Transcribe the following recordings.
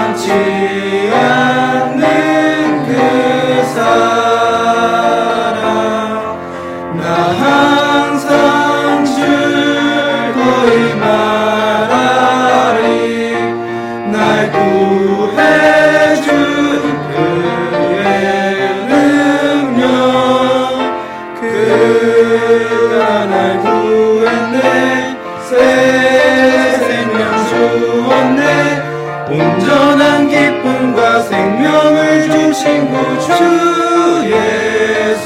변치 않는 그 사랑 나 항상 즐거이 말하리 날 구해준 그의 능력 그가 날 구했네 새 생명 주었네 온전한 기쁨과 생명을 준 친구 주 예수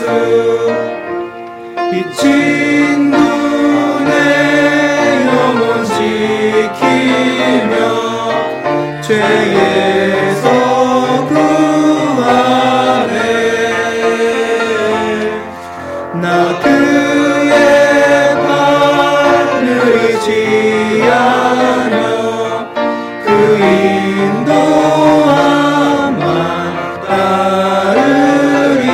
이 친구네 영혼 지키며 죄에서 구하네 나 그의 발을 잊지 않으며 그 인도함만 따르리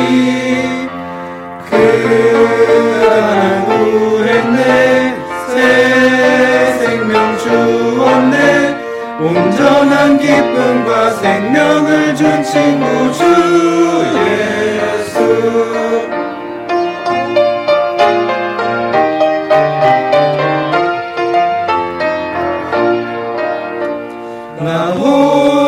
그가 날 구했네 새 생명 주었네 온전한 기쁨과 생명을 준 친구 주 예수 나